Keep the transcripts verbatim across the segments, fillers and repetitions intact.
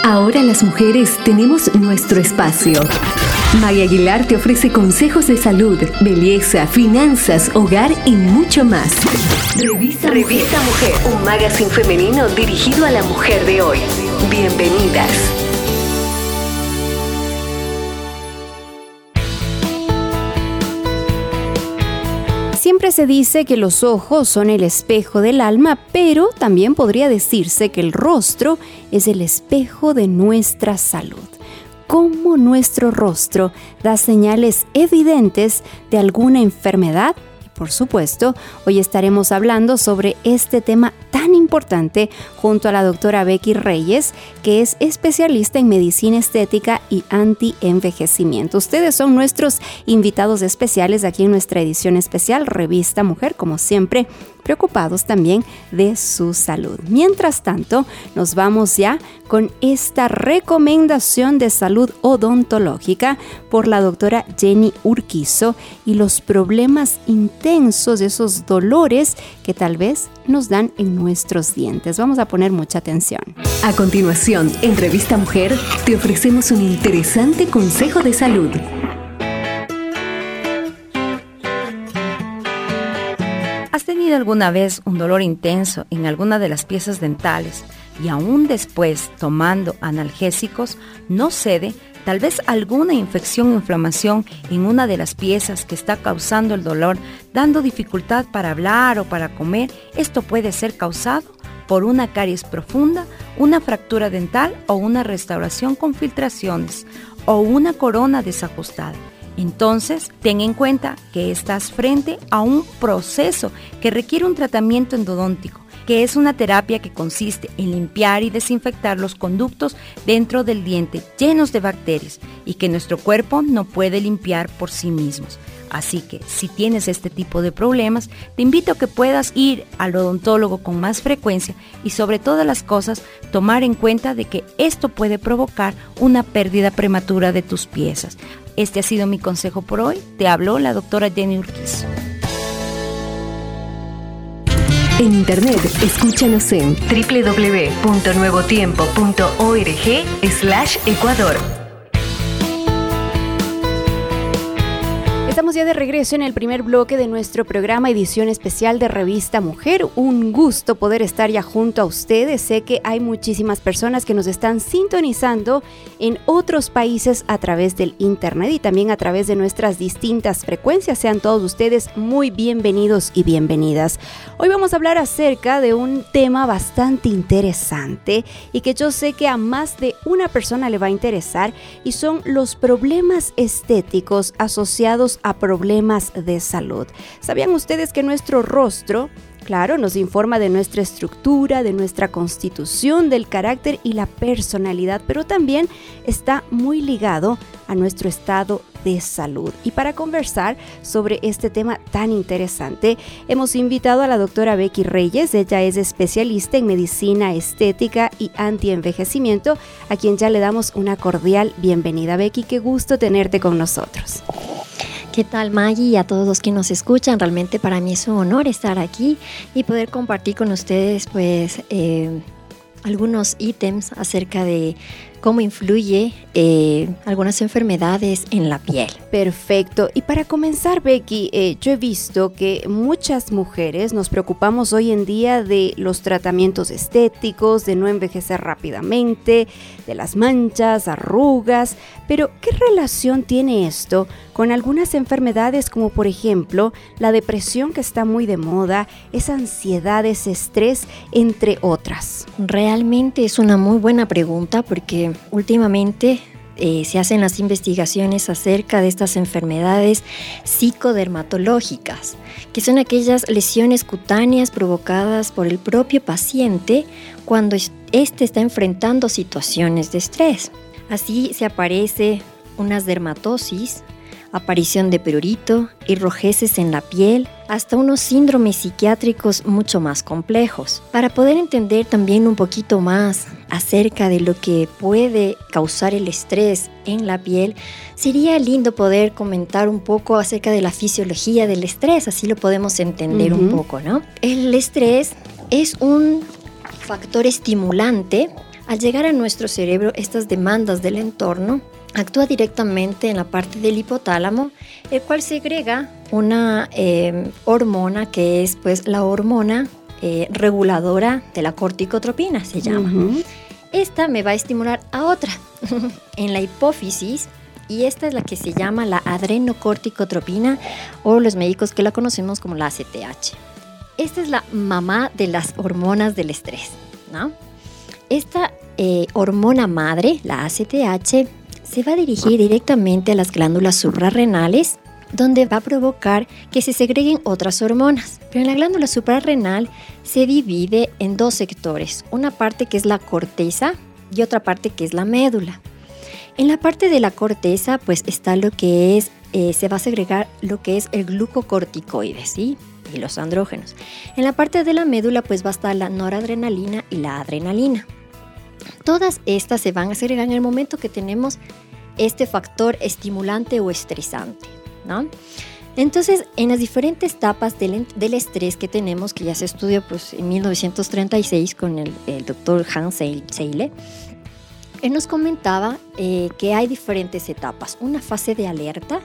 Ahora las mujeres tenemos nuestro espacio. Maya Aguilar te ofrece consejos de salud, belleza, finanzas, hogar y mucho más. Revista, Revista Mujer, un magazine femenino dirigido a la mujer de hoy. Bienvenidas. Siempre se dice que los ojos son el espejo del alma, pero también podría decirse que el rostro es el espejo de nuestra salud. ¿Cómo nuestro rostro da señales evidentes de alguna enfermedad? Por supuesto, hoy estaremos hablando sobre este tema tan importante junto a la doctora Becky Reyes, que es especialista en medicina estética y anti-envejecimiento. Ustedes son nuestros invitados especiales aquí en nuestra edición especial Revista Mujer, como siempre, preocupados también de su salud. Mientras tanto, nos vamos ya con esta recomendación de salud odontológica por la doctora Jenny Urquizo y los problemas intensos, esos dolores que tal vez nos dan en nuestros dientes. Vamos a poner mucha atención. A continuación, en Revista Mujer, te ofrecemos un interesante consejo de salud. ¿Has tenido alguna vez un dolor intenso en alguna de las piezas dentales y aún después tomando analgésicos no cede? Tal vez alguna infección o inflamación en una de las piezas que está causando el dolor, dando dificultad para hablar o para comer. Esto puede ser causado por una caries profunda, una fractura dental o una restauración con filtraciones o una corona desajustada. Entonces, ten en cuenta que estás frente a un proceso que requiere un tratamiento endodóntico, que es una terapia que consiste en limpiar y desinfectar los conductos dentro del diente llenos de bacterias y que nuestro cuerpo no puede limpiar por sí mismos. Así que si tienes este tipo de problemas, te invito a que puedas ir al odontólogo con más frecuencia y sobre todas las cosas tomar en cuenta de que esto puede provocar una pérdida prematura de tus piezas. Este ha sido mi consejo por hoy. Te habló la doctora Jenny Urquizo. En internet, escúchanos en doble u doble u doble u punto nuevo tiempo punto org slash ecuador. Estamos ya de regreso en el primer bloque de nuestro programa edición especial de Revista Mujer. Un gusto poder estar ya junto a ustedes. Sé que hay muchísimas personas que nos están sintonizando en otros países a través del internet y también a través de nuestras distintas frecuencias. Sean todos ustedes muy bienvenidos y bienvenidas. Hoy vamos a hablar acerca de un tema bastante interesante y que yo sé que a más de una persona le va a interesar, y son los problemas estéticos asociados a problemas de salud. ¿Sabían ustedes que nuestro rostro, claro, nos informa de nuestra estructura, de nuestra constitución, del carácter y la personalidad, pero también está muy ligado a nuestro estado de salud? Y para conversar sobre este tema tan interesante, hemos invitado a la doctora Becky Reyes. Ella es especialista en medicina estética y antienvejecimiento, a quien ya le damos una cordial bienvenida. Becky, qué gusto tenerte con nosotros. ¿Qué tal, Maggie? Y a todos los que nos escuchan, realmente para mí es un honor estar aquí y poder compartir con ustedes pues eh, algunos ítems acerca de cómo influye eh, algunas enfermedades en la piel. Perfecto. Y para comenzar, Becky, eh, yo he visto que muchas mujeres nos preocupamos hoy en día de los tratamientos estéticos, de no envejecer rápidamente, de las manchas, arrugas, pero ¿qué relación tiene esto con algunas enfermedades como por ejemplo la depresión, que está muy de moda, esa ansiedad, ese estrés, entre otras? Realmente es una muy buena pregunta porque últimamente eh, se hacen las investigaciones acerca de estas enfermedades psicodermatológicas, que son aquellas lesiones cutáneas provocadas por el propio paciente cuando éste está enfrentando situaciones de estrés. Así se aparece unas dermatosis, aparición de prurito y rojeces en la piel, hasta unos síndromes psiquiátricos mucho más complejos. Para poder entender también un poquito más acerca de lo que puede causar el estrés en la piel, sería lindo poder comentar un poco acerca de la fisiología del estrés, así lo podemos entender uh-huh. un poco, ¿no? El estrés es un factor estimulante Al llegar a nuestro cerebro, estas demandas del entorno actúa directamente en la parte del hipotálamo, el cual segrega una eh, hormona que es pues la hormona eh, reguladora de la corticotropina, se llama. Uh-huh. Esta me va a estimular a otra en la hipófisis, y esta es la que se llama la adrenocorticotropina, o los médicos que la conocemos como la A C T H. Esta es la mamá de las hormonas del estrés, ¿no? Esta eh, hormona madre, la A C T H, se va a dirigir directamente a las glándulas suprarrenales, donde va a provocar que se segreguen otras hormonas. Pero en la glándula suprarrenal se divide en dos sectores, una parte que es la corteza y otra parte que es la médula. En la parte de la corteza pues está lo que es, eh, se va a segregar lo que es el glucocorticoide, ¿sí? Y los andrógenos. En la parte de la médula pues va a estar la noradrenalina y la adrenalina. Todas estas se van a segregar en el momento que tenemos este factor estimulante o estresante, ¿no? Entonces, en las diferentes etapas del, del estrés que tenemos, que ya se estudió pues, en mil novecientos treinta y seis con el, el doctor Hans Selye, él nos comentaba eh, que hay diferentes etapas. Una fase de alerta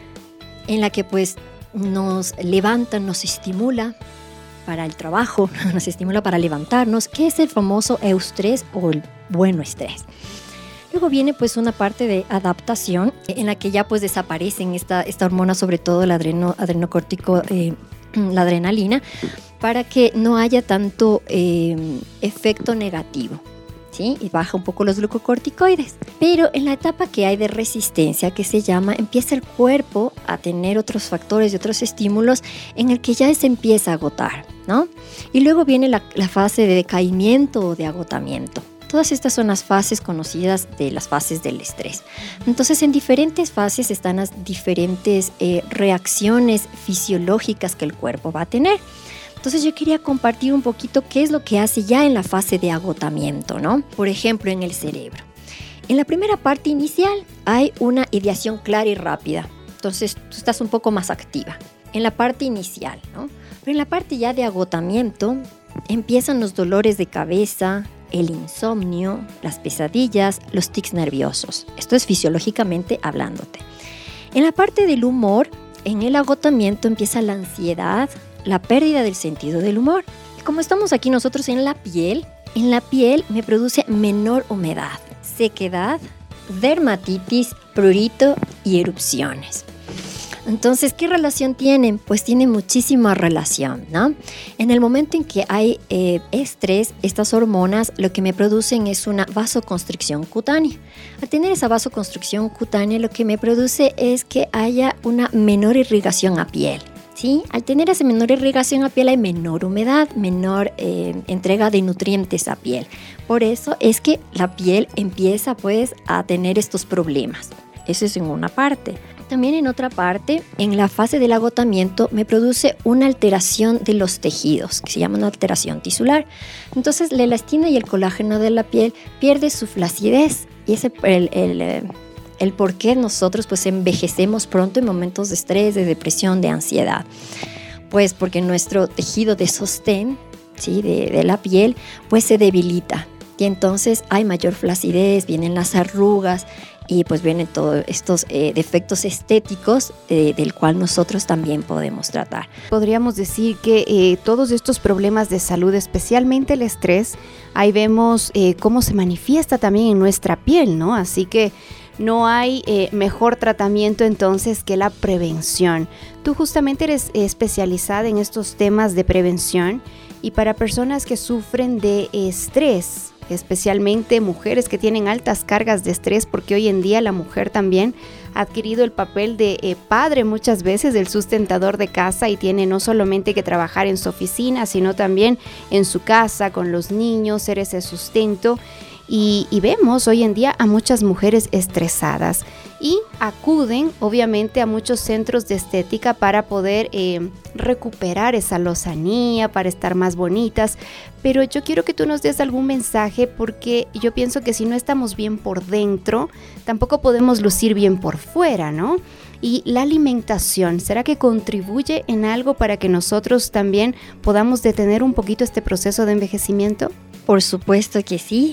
en la que pues, nos levanta, nos estimula para el trabajo, nos estimula para levantarnos, que es el famoso eustrés o el bueno estrés. Luego viene pues una parte de adaptación en la que ya pues desaparecen esta, esta hormona, sobre todo la adreno, adrenocórtico, eh, la adrenalina, para que no haya tanto eh, efecto negativo, ¿sí? Y baja un poco los glucocorticoides. Pero en la etapa que hay de resistencia, que se llama, empieza el cuerpo a tener otros factores y otros estímulos en el que ya se empieza a agotar, ¿no? Y luego viene la, la fase de decaimiento o de agotamiento. Todas estas son las fases conocidas de las fases del estrés. Entonces, en diferentes fases están las diferentes eh, reacciones fisiológicas que el cuerpo va a tener. Entonces, yo quería compartir un poquito qué es lo que hace ya en la fase de agotamiento, ¿no? Por ejemplo, en el cerebro. En la primera parte inicial hay una ideación clara y rápida. Entonces, tú estás un poco más activa en la parte inicial, ¿no? Pero en la parte ya de agotamiento empiezan los dolores de cabeza, el insomnio, las pesadillas, los tics nerviosos. Esto es fisiológicamente hablándote. En la parte del humor, en el agotamiento empieza la ansiedad, la pérdida del sentido del humor. Como estamos aquí nosotros en la piel, en la piel me produce menor humedad, sequedad, dermatitis, prurito y erupciones. Entonces, ¿qué relación tienen? Pues tienen muchísima relación, ¿no? En el momento en que hay eh, estrés, estas hormonas lo que me producen es una vasoconstricción cutánea. Al tener esa vasoconstricción cutánea, lo que me produce es que haya una menor irrigación a piel, ¿sí? Al tener esa menor irrigación a piel hay menor humedad, menor eh, entrega de nutrientes a piel. Por eso es que la piel empieza pues a tener estos problemas. Eso es en una parte. También en otra parte, en la fase del agotamiento, me produce una alteración de los tejidos, que se llama una alteración tisular. Entonces, la elastina y el colágeno de la piel pierde su flacidez. Y ese es el, el, el por qué nosotros pues, envejecemos pronto en momentos de estrés, de depresión, de ansiedad. Pues porque nuestro tejido de sostén, ¿sí? de, de la piel pues, se debilita. Y entonces hay mayor flacidez, vienen las arrugas, y pues vienen todos estos eh, defectos estéticos eh, del cual nosotros también podemos tratar. Podríamos decir que eh, todos estos problemas de salud, especialmente el estrés, ahí vemos eh, cómo se manifiesta también en nuestra piel, ¿no? Así que no hay eh, mejor tratamiento entonces que la prevención. Tú justamente eres especializada en estos temas de prevención y para personas que sufren de estrés, especialmente mujeres que tienen altas cargas de estrés, porque hoy en día la mujer también ha adquirido el papel de eh, padre muchas veces, del sustentador de casa, y tiene no solamente que trabajar en su oficina, sino también en su casa, con los niños, ser ese sustento. Y, y vemos hoy en día a muchas mujeres estresadas y acuden obviamente a muchos centros de estética para poder eh, recuperar esa lozanía, para estar más bonitas. Pero yo quiero que tú nos des algún mensaje, porque yo pienso que si no estamos bien por dentro, tampoco podemos lucir bien por fuera, ¿no? Y la alimentación, ¿será que contribuye en algo para que nosotros también podamos detener un poquito este proceso de envejecimiento? Por supuesto que sí.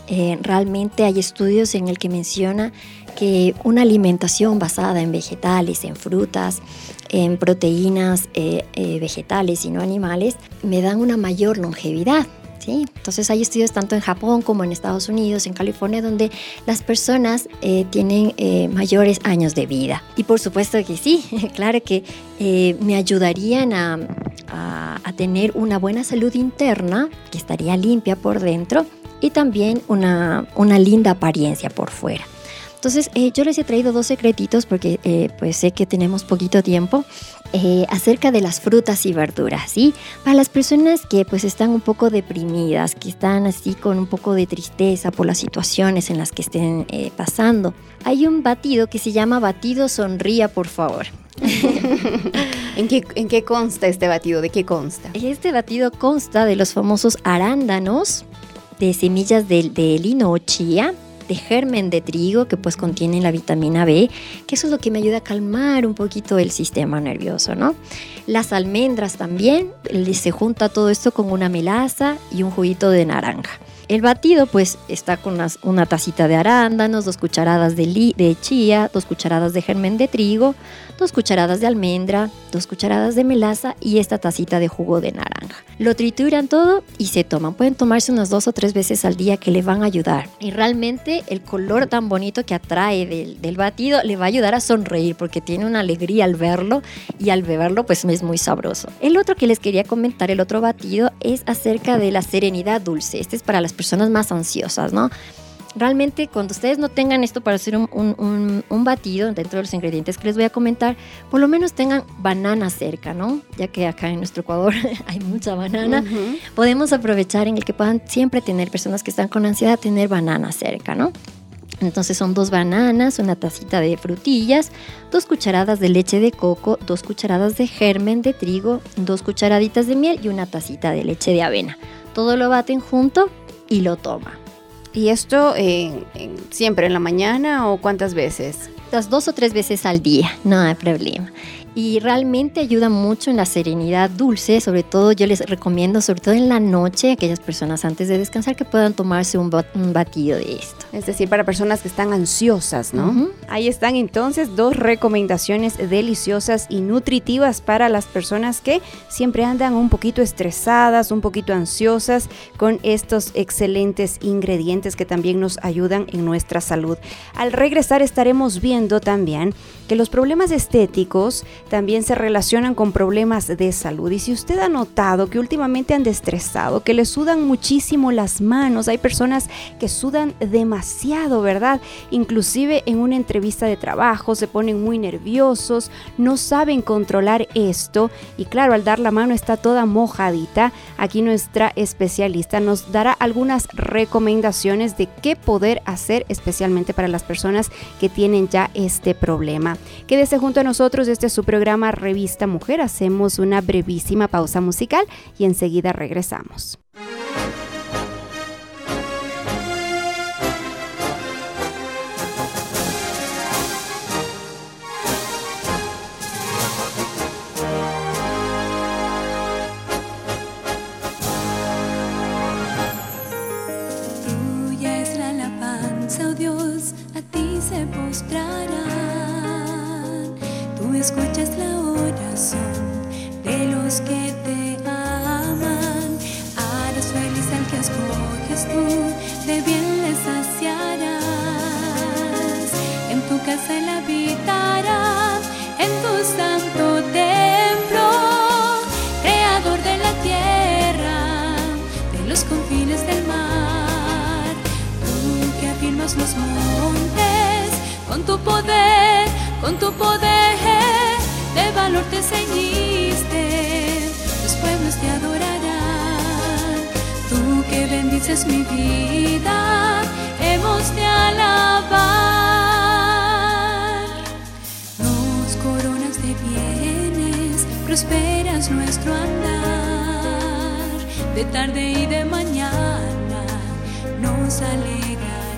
Eh, realmente hay estudios en el que menciona que una alimentación basada en vegetales, en frutas, en proteínas eh, eh, vegetales y no animales, me dan una mayor longevidad. ¿Sí? Entonces hay estudios tanto en Japón como en Estados Unidos, en California, donde las personas eh, tienen eh, mayores años de vida. Y por supuesto que sí, claro que eh, me ayudarían a, a, a tener una buena salud interna, que estaría limpia por dentro, y también una, una linda apariencia por fuera. Entonces eh, yo les he traído dos secretitos porque eh, pues sé que tenemos poquito tiempo eh, acerca de las frutas y verduras, ¿sí? Para las personas que pues están un poco deprimidas, que están así con un poco de tristeza por las situaciones en las que estén eh, pasando, hay un batido que se llama batido sonría, por favor. ¿En qué, ¿En qué consta este batido? ¿De qué consta? Este batido consta de los famosos arándanos, de semillas de, de lino o chía, de germen de trigo que pues contienen la vitamina B, que eso es lo que me ayuda a calmar un poquito el sistema nervioso, ¿no? Las almendras también, se junta todo esto con una melaza y un juguito de naranja. El batido pues está con unas, una tacita de arándanos, dos cucharadas de, li, de chía, dos cucharadas de germen de trigo, dos cucharadas de almendra, dos cucharadas de melaza y esta tacita de jugo de naranja. Lo trituran todo y se toman. Pueden tomarse unas dos o tres veces al día que le van a ayudar. Y realmente el color tan bonito que atrae del, del batido le va a ayudar a sonreír porque tiene una alegría al verlo y al beberlo pues es muy sabroso. El otro que les quería comentar, el otro batido, es acerca de la serenidad dulce. Este es para las personas más ansiosas, ¿no? Realmente cuando ustedes no tengan esto para hacer un, un, un, un batido dentro de los ingredientes que les voy a comentar, por lo menos tengan banana cerca, ¿no? Ya que acá en nuestro Ecuador hay mucha banana, uh-huh. Podemos aprovechar en el que puedan siempre tener personas que están con ansiedad, tener banana cerca, ¿no? Entonces son dos bananas, una tacita de frutillas, dos cucharadas de leche de coco, dos cucharadas de germen de trigo, dos cucharaditas de miel y una tacita de leche de avena. Todo lo baten junto y lo toman. ¿Y esto eh, en, siempre en la mañana o cuántas veces? Las dos o tres veces al día, no hay problema. Y realmente ayuda mucho en la serenidad dulce, sobre todo yo les recomiendo, sobre todo en la noche, aquellas personas antes de descansar que puedan tomarse un, bat- un batido de esto. Es decir, para personas que están ansiosas, ¿no? Uh-huh. Ahí están entonces dos recomendaciones deliciosas y nutritivas para las personas que siempre andan un poquito estresadas, un poquito ansiosas, con estos excelentes ingredientes que también nos ayudan en nuestra salud. Al regresar estaremos viendo también que los problemas estéticos también se relacionan con problemas de salud. Y si usted ha notado que últimamente anda estresado, que le sudan muchísimo las manos, hay personas que sudan demasiado, ¿verdad? Inclusive en una entrevista de trabajo se ponen muy nerviosos, no saben controlar esto y claro, al dar la mano está toda mojadita. Aquí nuestra especialista nos dará algunas recomendaciones de qué poder hacer especialmente para las personas que tienen ya este problema. Quédese junto a nosotros, este es su programa Revista Mujer. Hacemos una brevísima pausa musical y enseguida regresamos. Tuya es la alabanza, oh Dios, a ti se postrarán. Tú escuchas la oración de los que te aman. Harás feliz al que escoges tú, de bien les saciarás. En tu casa él habitará, en tu santo templo, creador de la tierra, de los confines del mar. Tú que afirmas los montes con tu poder, con tu poder de valor te ceñiste, los pueblos te adorarán. Tú que bendices mi vida, hemos de alabar. Nos coronas de bienes, prosperas nuestro andar. De tarde y de mañana nos alegrarás.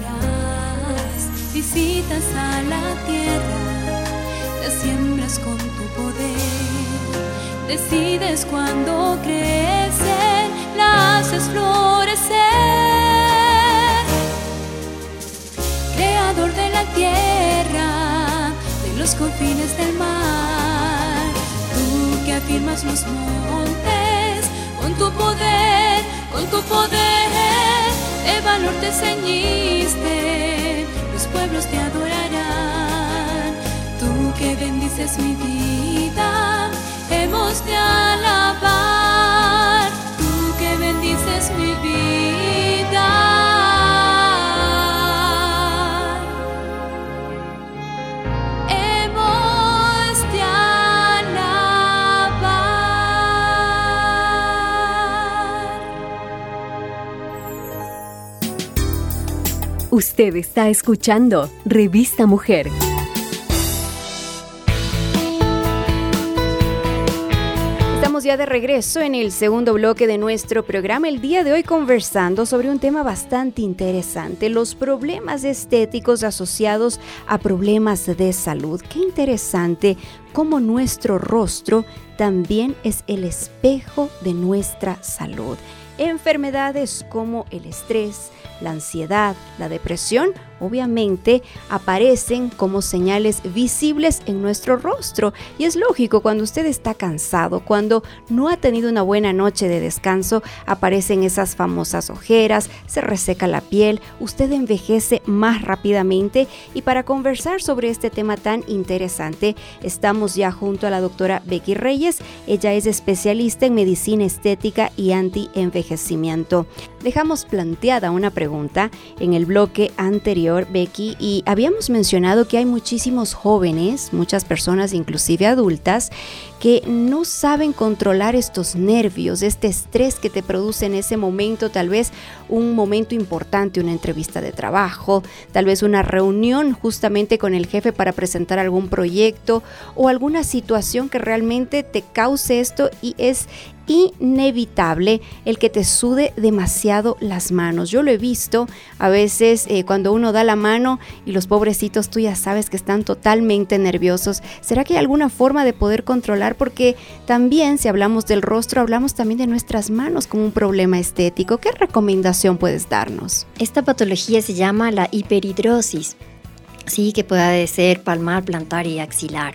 Visitas a la tierra, la siembras con tu poder, decides cuando crecen, la haces florecer. los confines del mar. Tú que afirmas los montes con tu poder, con tu poder, de valor te ceñiste, los pueblos te adorarán. Tú que bendices mi vida, hemos de alabar. Tú que bendices mi vida, usted está escuchando Revista Mujer. Estamos ya de regreso en el segundo bloque de nuestro programa. El día de hoy conversando sobre un tema bastante interesante, los problemas estéticos asociados a problemas de salud. Qué interesante cómo nuestro rostro también es el espejo de nuestra salud. Enfermedades como el estrés, la ansiedad, la depresión, obviamente aparecen como señales visibles en nuestro rostro. Y es lógico, cuando usted está cansado, cuando no ha tenido una buena noche de descanso, aparecen esas famosas ojeras, se reseca la piel, usted envejece más rápidamente. Y para conversar sobre este tema tan interesante, estamos ya junto a la doctora Becky Reyes. Ella es especialista en medicina estética y anti-envejecimiento. Dejamos planteada una pregunta en el bloque anterior, Becky, y habíamos mencionado que hay muchísimos jóvenes, muchas personas, inclusive adultas, que no saben controlar estos nervios, este estrés que te produce en ese momento, tal vez un momento importante, una entrevista de trabajo, tal vez una reunión justamente con el jefe para presentar algún proyecto o alguna situación que realmente te cause esto, y es inevitable el que te sude demasiado las manos. Yo lo he visto a veces eh, cuando uno da la mano y los pobrecitos, tú ya sabes que están totalmente nerviosos. ¿Será que hay alguna forma de poder controlar? Porque también, si hablamos del rostro, hablamos también de nuestras manos como un problema estético. ¿Qué recomendación puedes darnos? Esta patología se llama la hiperhidrosis, sí, que puede ser palmar, plantar y axilar.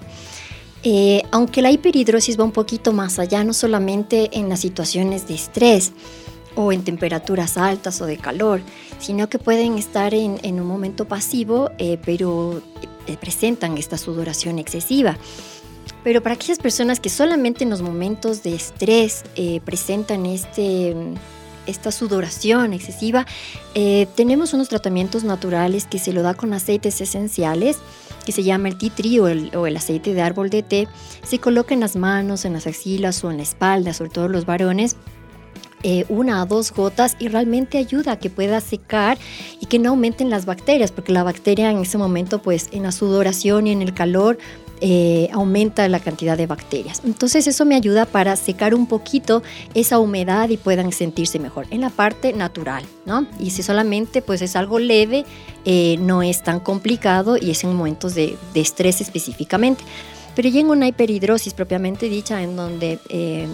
Eh, aunque la hiperhidrosis va un poquito más allá, no solamente en las situaciones de estrés o en temperaturas altas o de calor, sino que pueden estar en, en un momento pasivo, eh, pero eh, presentan esta sudoración excesiva. Pero para aquellas personas que solamente en los momentos de estrés eh, presentan este, esta sudoración excesiva, eh, tenemos unos tratamientos naturales que se lo da con aceites esenciales, que se llama el tea tree o el, o el aceite de árbol de té. Se coloca en las manos, en las axilas o en la espalda, sobre todo los varones, eh, una a dos gotas, y realmente ayuda a que pueda secar y que no aumenten las bacterias, porque la bacteria en ese momento, pues en la sudoración y en el calor, Eh, aumenta la cantidad de bacterias. Entonces eso me ayuda para secar un poquito esa humedad y puedan sentirse mejor en la parte natural, ¿no? Y si solamente pues es algo leve, eh, no es tan complicado y es en momentos de, de estrés específicamente. Pero ya en una hiperhidrosis propiamente dicha, en donde eh,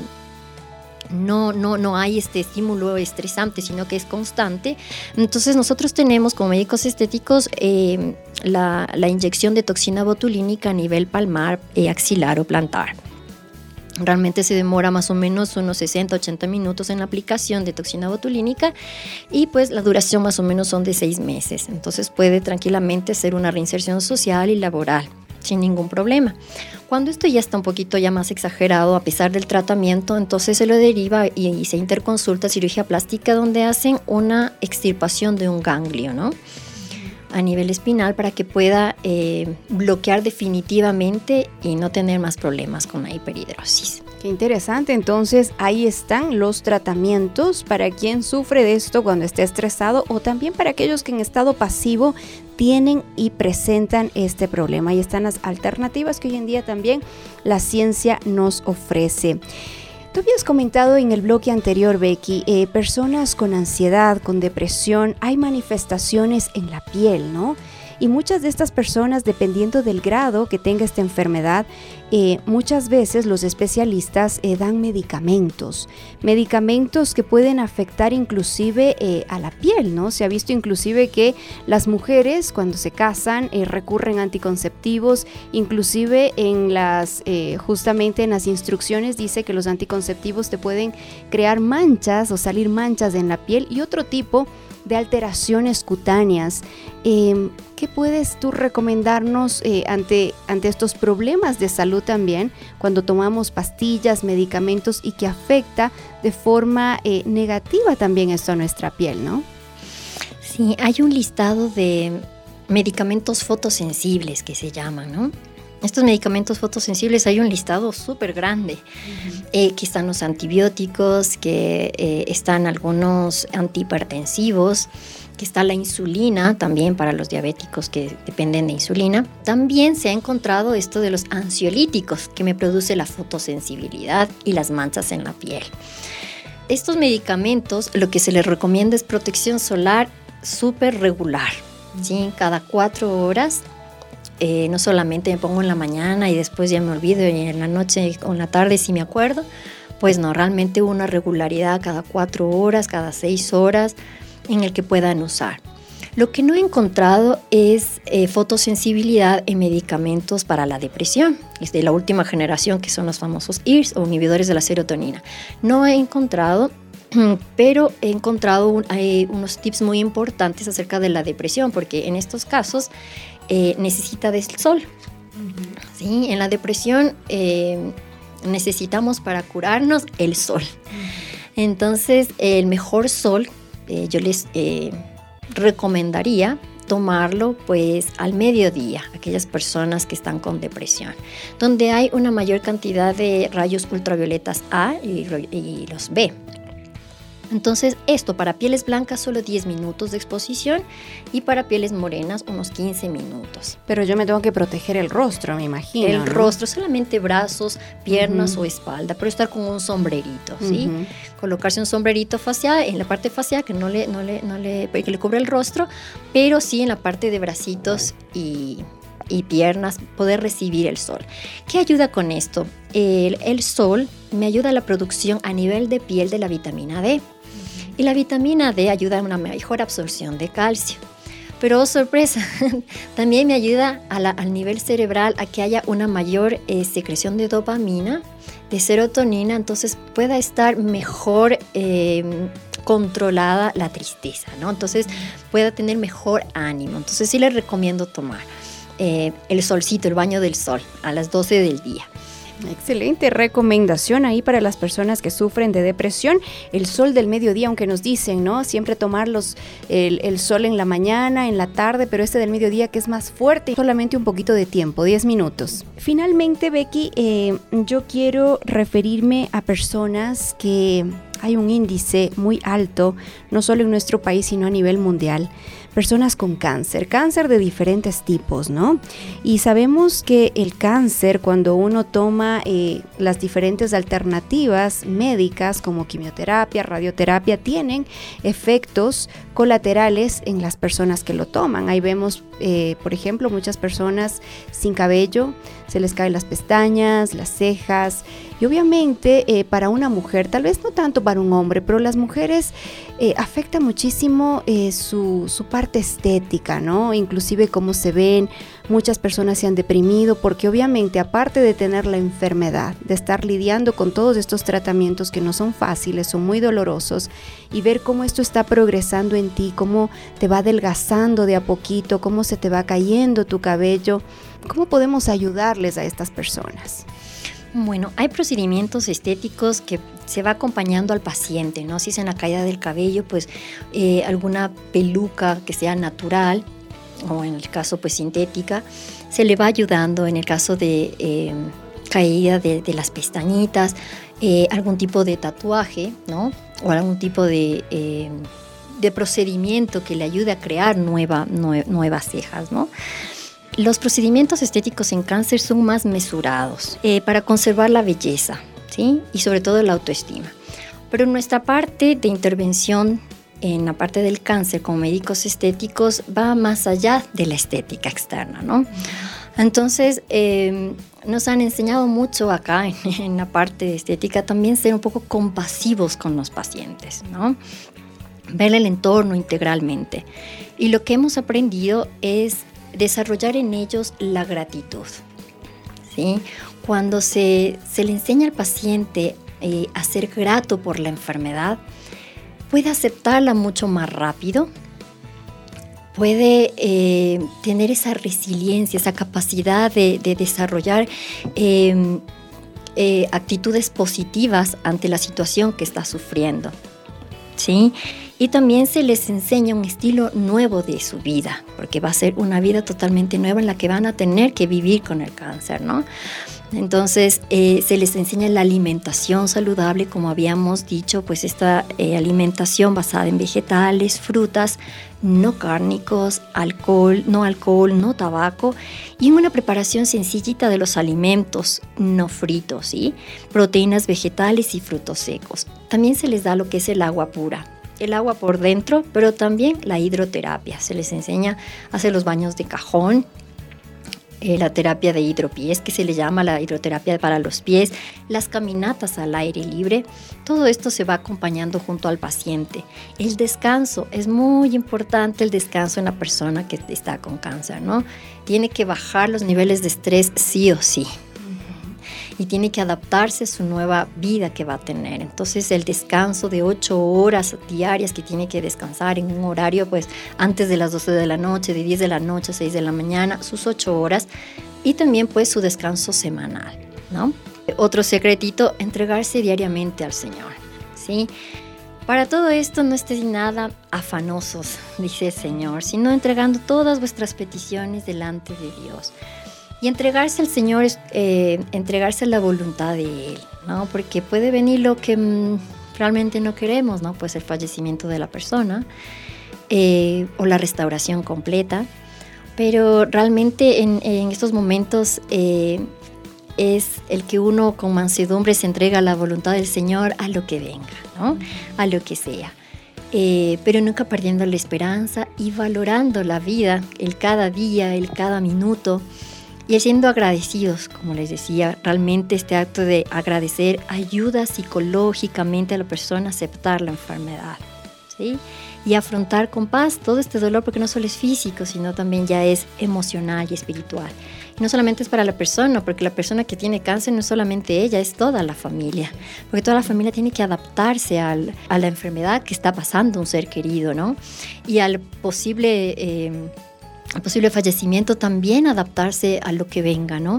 No, no, no hay este estímulo estresante, sino que es constante. Entonces nosotros tenemos como médicos estéticos eh, la, la inyección de toxina botulínica a nivel palmar, eh, axilar o plantar. Realmente se demora más o menos unos sesenta a ochenta minutos en la aplicación de toxina botulínica, y pues la duración más o menos son de seis meses. Entonces puede tranquilamente ser una reinserción social y laboral sin ningún problema. Cuando esto ya está un poquito ya más exagerado, a pesar del tratamiento, entonces se lo deriva y, y se interconsulta cirugía plástica, donde hacen una extirpación de un ganglio, ¿no?, a nivel espinal, para que pueda eh, bloquear definitivamente y no tener más problemas con la hiperhidrosis. Qué interesante. Entonces ahí están los tratamientos para quien sufre de esto cuando esté estresado, o también para aquellos que en estado pasivo tienen y presentan este problema. Ahí están las alternativas que hoy en día también la ciencia nos ofrece. Tú habías comentado en el bloque anterior, Becky, eh, personas con ansiedad, con depresión, hay manifestaciones en la piel, ¿no? Y muchas de estas personas, dependiendo del grado que tenga esta enfermedad, eh, muchas veces los especialistas eh, dan medicamentos, medicamentos que pueden afectar inclusive eh, a la piel, ¿no? Se ha visto inclusive que las mujeres cuando se casan eh, recurren a anticonceptivos, inclusive en las, eh, justamente en las instrucciones dice que los anticonceptivos te pueden crear manchas o salir manchas en la piel y otro tipo de alteraciones cutáneas. Eh, ¿Qué puedes tú recomendarnos eh, ante, ante estos problemas de salud también cuando tomamos pastillas, medicamentos y que afecta de forma eh, negativa también esto a nuestra piel, ¿no? Sí, hay un listado de medicamentos fotosensibles que se llaman, ¿no? Estos medicamentos fotosensibles hay un listado súper grande. Uh-huh. Eh, que están los antibióticos, que eh, están algunos antihipertensivos, que está la insulina también para los diabéticos que dependen de insulina. También se ha encontrado esto de los ansiolíticos, que me produce la fotosensibilidad y las manchas en la piel. Estos medicamentos, lo que se les recomienda es protección solar súper regular, ¿sí? Cada cuatro horas. Eh, no solamente me pongo en la mañana y después ya me olvido y en la noche o en la tarde si me acuerdo, pues no, realmente una regularidad cada cuatro horas, cada seis horas en el que puedan usar. Lo que no he encontrado es eh, fotosensibilidad en medicamentos para la depresión, es de la última generación que son los famosos I R S o inhibidores de la serotonina. No he encontrado, pero he encontrado un, eh, unos tips muy importantes acerca de la depresión, porque en estos casos Eh, necesita del sol. Uh-huh. ¿Sí? En la depresión eh, necesitamos para curarnos el sol. Uh-huh. Entonces el mejor sol eh, yo les eh, recomendaría tomarlo pues al mediodía, aquellas personas que están con depresión, donde hay una mayor cantidad de rayos ultravioletas A y, y los B. Entonces esto para pieles blancas solo diez minutos de exposición y para pieles morenas unos quince minutos. Pero yo me tengo que proteger el rostro, me imagino. El ¿no? rostro, solamente brazos, piernas uh-huh. o espalda, pero estar con un sombrerito, ¿sí? Uh-huh. Colocarse un sombrerito facial en la parte facial que no le, no le, no le, que le cubre el rostro, pero sí en la parte de bracitos y, y piernas poder recibir el sol. ¿Qué ayuda con esto? El, el sol me ayuda a la producción a nivel de piel de la vitamina D. Y la vitamina D ayuda a una mejor absorción de calcio. Pero, oh, sorpresa, también me ayuda a la, al nivel cerebral a que haya una mayor eh, secreción de dopamina, de serotonina, entonces pueda estar mejor eh, controlada la tristeza, ¿no? Entonces pueda tener mejor ánimo. Entonces sí les recomiendo tomar eh, el solcito, el baño del sol a las doce del día. Excelente recomendación ahí para las personas que sufren de depresión. El sol del mediodía, aunque nos dicen, ¿no? Siempre tomar los, el, el sol en la mañana, en la tarde, pero este del mediodía que es más fuerte, solamente un poquito de tiempo, diez minutos. Finalmente, Becky, eh, yo quiero referirme a personas que hay un índice muy alto, no solo en nuestro país, sino a nivel mundial. Personas con cáncer, cáncer de diferentes tipos, ¿no? Y sabemos que el cáncer, cuando uno toma eh, las diferentes alternativas médicas como quimioterapia, radioterapia, tienen efectos colaterales en las personas que lo toman. Ahí vemos, eh, por ejemplo, muchas personas sin cabello, se les caen las pestañas, las cejas, y obviamente eh, para una mujer, tal vez no tanto para un hombre, pero las mujeres eh, afecta muchísimo eh, su, su parte estética, ¿no? Inclusive cómo se ven. Muchas personas se han deprimido porque obviamente aparte de tener la enfermedad, de estar lidiando con todos estos tratamientos que no son fáciles, son muy dolorosos, y ver cómo esto está progresando en ti, cómo te va adelgazando de a poquito, cómo se te va cayendo tu cabello, ¿cómo podemos ayudarles a estas personas? Bueno, hay procedimientos estéticos que se va acompañando al paciente, ¿no? Si es en la caída del cabello, pues eh, alguna peluca que sea natural, o en el caso pues sintética, se le va ayudando. En el caso de eh, caída de, de las pestañitas, eh, algún tipo de tatuaje, ¿no? O algún tipo de, eh, de procedimiento que le ayude a crear nueva, nue- nuevas cejas, ¿no? Los procedimientos estéticos en cáncer son más mesurados eh, para conservar la belleza, ¿sí? Y sobre todo la autoestima. Pero nuestra parte de intervención en la parte del cáncer como médicos estéticos va más allá de la estética externa, ¿no? Entonces, eh, nos han enseñado mucho acá en, en la parte estética también ser un poco compasivos con los pacientes, ¿no? Ver el entorno integralmente. Y lo que hemos aprendido es desarrollar en ellos la gratitud, ¿sí? Cuando se, se le enseña al paciente eh, a ser grato por la enfermedad, puede aceptarla mucho más rápido, puede eh, tener esa resiliencia, esa capacidad de, de desarrollar eh, eh, actitudes positivas ante la situación que está sufriendo, ¿sí? Y también se les enseña un estilo nuevo de su vida, porque va a ser una vida totalmente nueva en la que van a tener que vivir con el cáncer, ¿no? Entonces, eh, se les enseña la alimentación saludable, como habíamos dicho, pues esta eh, alimentación basada en vegetales, frutas, no cárnicos, alcohol, no alcohol, no tabaco, y en una preparación sencillita de los alimentos no fritos, ¿sí? Proteínas vegetales y frutos secos. También se les da lo que es el agua pura. El agua por dentro, pero también la hidroterapia. Se les enseña a hacer los baños de cajón, eh, la terapia de hidropiés, que se le llama la hidroterapia para los pies, las caminatas al aire libre. Todo esto se va acompañando junto al paciente. El descanso, es muy importante el descanso en la persona que está con cáncer, ¿no? Tiene que bajar los niveles de estrés sí o sí. Y tiene que adaptarse a su nueva vida que va a tener. Entonces, el descanso de ocho horas diarias que tiene que descansar en un horario, pues, antes de las doce de la noche, de diez de la noche a seis de la mañana, sus ocho horas, y también, pues, su descanso semanal, ¿no? Otro secretito, entregarse diariamente al Señor, ¿sí? Para todo esto no estéis nada afanosos, dice el Señor, sino entregando todas vuestras peticiones delante de Dios. Y entregarse al Señor es eh, entregarse a la voluntad de Él, ¿no? Porque puede venir lo que mm, realmente no queremos, ¿no? Pues el fallecimiento de la persona eh, o la restauración completa. Pero realmente en, en estos momentos eh, es el que uno con mansedumbre se entrega a la voluntad del Señor a lo que venga, ¿no? A lo que sea. Eh, pero nunca perdiendo la esperanza y valorando la vida, el cada día, el cada minuto. Y siendo agradecidos, como les decía, realmente este acto de agradecer ayuda psicológicamente a la persona a aceptar la enfermedad, ¿sí? Y afrontar con paz todo este dolor, porque no solo es físico, sino también ya es emocional y espiritual. Y no solamente es para la persona, porque la persona que tiene cáncer no es solamente ella, es toda la familia. Porque toda la familia tiene que adaptarse al, a la enfermedad que está pasando un ser querido, ¿no? Y al posible... Eh, el posible fallecimiento, también adaptarse a lo que venga, ¿no? Uh-huh.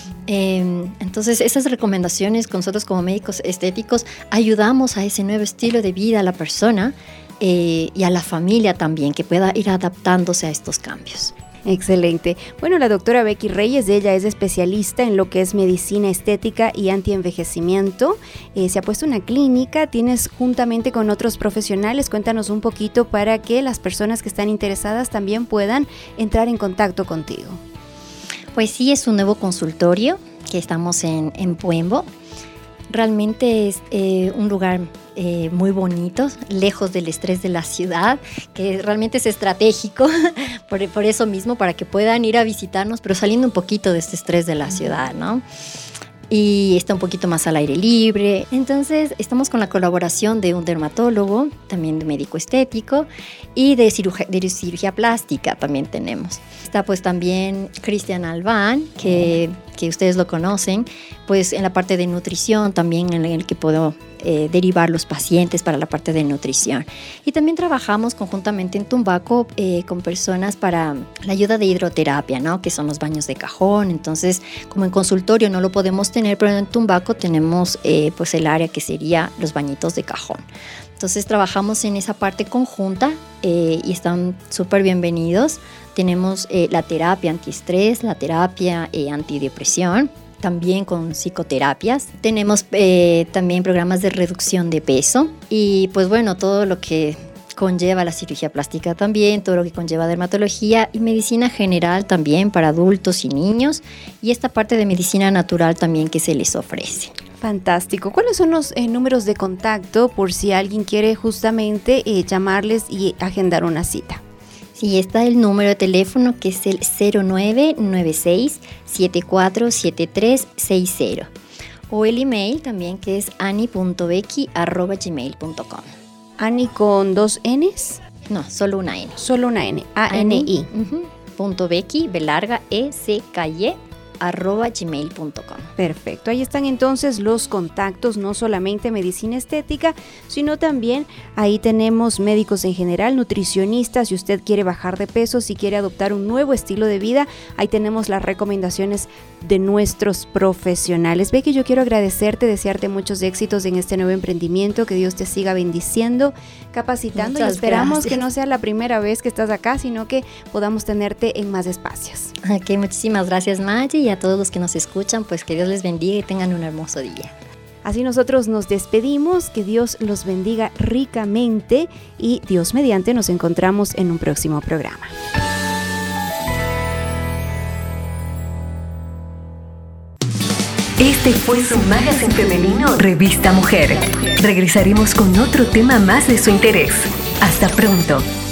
Eh, entonces, esas recomendaciones con nosotros como médicos estéticos ayudamos a ese nuevo estilo de vida a la persona eh, y a la familia también, que pueda ir adaptándose a estos cambios. Excelente. Bueno, la doctora Becky Reyes, ella es especialista en lo que es medicina estética y antienvejecimiento. Eh, se ha puesto una clínica, tienes juntamente con otros profesionales. Cuéntanos un poquito para que las personas que están interesadas también puedan entrar en contacto contigo. Pues sí, es un nuevo consultorio que estamos en, en Puembo. Realmente es eh, un lugar eh, muy bonito, lejos del estrés de la ciudad, que realmente es estratégico por, por eso mismo, para que puedan ir a visitarnos, pero saliendo un poquito de este estrés de la ciudad, ¿no? Y está un poquito más al aire libre. Entonces, estamos con la colaboración de un dermatólogo, también de médico estético, y de cirugía, de cirugía plástica también tenemos. Está pues también Cristian Albán, que, que ustedes lo conocen, pues en la parte de nutrición también, en el que puedo eh, derivar los pacientes para la parte de nutrición. Y también trabajamos conjuntamente en Tumbaco eh, con personas para la ayuda de hidroterapia, ¿no? Que son los baños de cajón. Entonces, como en consultorio no lo podemos tener, pero en Tumbaco tenemos eh, pues el área que sería los bañitos de cajón. Entonces trabajamos en esa parte conjunta eh, y están súper bienvenidos. Tenemos eh, la terapia antiestrés, la terapia eh, antidepresión, también con psicoterapias. Tenemos eh, también programas de reducción de peso y pues bueno, todo lo que conlleva la cirugía plástica también, todo lo que conlleva dermatología y medicina general también para adultos y niños, y esta parte de medicina natural también que se les ofrece. Fantástico. ¿Cuáles son los eh, números de contacto por si alguien quiere justamente eh, llamarles y agendar una cita? Sí, está el número de teléfono que es el cero nueve nueve seis siete cuatro siete tres seis cero o el email también que es ani punto becky arroba gmail punto com. ¿Ani con dos N's? No, solo una N. Solo una N, A N I. Uh-huh. Punto Becky, B larga, E, C, K, Y, arroba gmail punto com. Perfecto, ahí están entonces los contactos, no solamente medicina estética, sino también ahí tenemos médicos en general, nutricionistas, si usted quiere bajar de peso, si quiere adoptar un nuevo estilo de vida, ahí tenemos las recomendaciones de nuestros profesionales. Becky, yo quiero agradecerte, desearte muchos éxitos en este nuevo emprendimiento, que Dios te siga bendiciendo, capacitando. Muchas y esperamos gracias. Que no sea la primera vez que estás acá, sino que podamos tenerte en más espacios. Ok, muchísimas gracias, Maggie, y a todos los que nos escuchan, pues que Dios les bendiga y tengan un hermoso día. Así nosotros nos despedimos, que Dios los bendiga ricamente y Dios mediante nos encontramos en un próximo programa. Este fue su magazine femenino Revista Mujer. Regresaremos con otro tema más de su interés. Hasta pronto.